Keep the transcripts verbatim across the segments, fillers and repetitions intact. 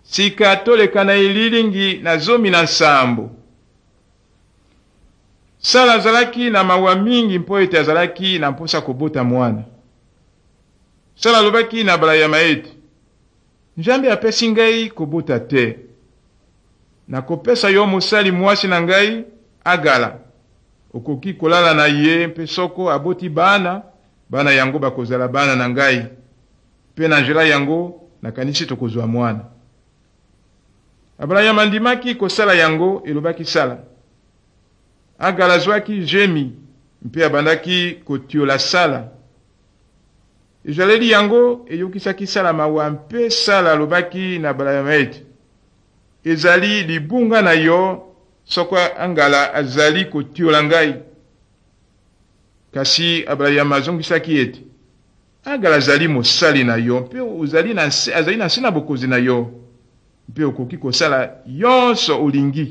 sika toleka na ililingi na zomi na nsambo. Sala azalaki na mawa mingi mpo ete azalaki na mposa kobota mwana. Sala alobaki na Abrayama ete Nzambe apesi ngai kobota te, na kopesa yo mosali mwasi na ngai Agala. Okoki kolala na ye mpe soko aboti bana, bana yango bakozala bana na ngai, mpe na nzela yango nakanisi tokozwa mwana. Abrayama andimaki kosala yango, elobaki sala. Agala azwaki jemi mpe abandaki kotiola sala. Ezaleli yango eyokisaki sala mawa mpe sala alobaki na Abrayama ete ezali libunga na yo soko Agala azali kotiola ngai. Kasi Abrayama azongisaki ete Agala azali mosali na yo mpe uzali na azali na nse na bokozi na yo, mpe okoki kosala yonso olingi.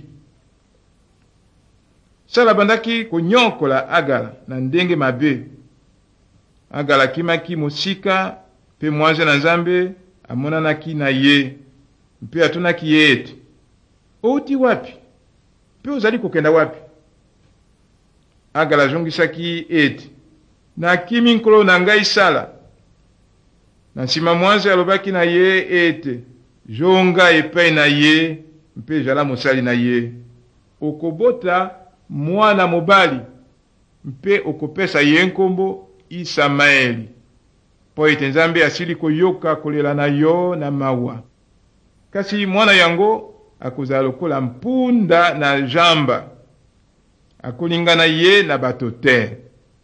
Sala bandaki konyokola Agala na ndenge mabe. Agala akimaki mosika mpe mwanze na Nzambe amonanaki na ye, mpe atunaki ye ete outi wapi mpe ozali kokenda wapi? Agala azongisaki ete nakimi nkolo na ngai Sala. Na nsima mwanze alobaki na ye ete jonga epai na ye mpe jala mosali na ye. Okobota mwana mobali mpe okopesa ye nkombo Isamaeli, po ete Nzambe asili koyoka kolela na yo na mawa. Kasi mwana yango akozala lokola mpunda na jamba, akolingana ye na bato te.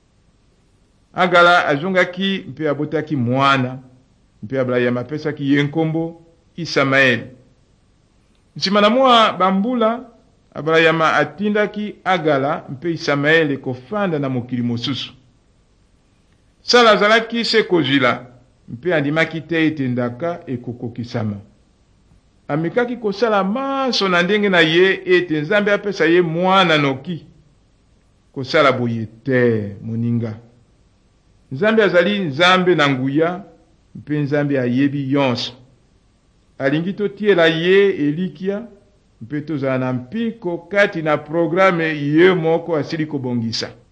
Agala azongaki mpe abotaki mwana, mpe Abrayama apesaki ye nkombo Isamaeli. Nsima na mwa bambula, Abrayama atindaki Agala mpe Isamaeli kofanda na mokili mosusu. Sala azalaki se kozila, mpe andimaki te ete ndaka ekokokisama. Amikaki kosala maso na ndenge na ye ete Nzambe apesa ye mwana noki. Kosala boye te, moninga. Nzambe azali Nzambe na nguya, mpe Nzambe ayebi yonso. Alingi totiela ye elikia, mpe tozala na mpiko kati na programe ye moko asili kobongisa.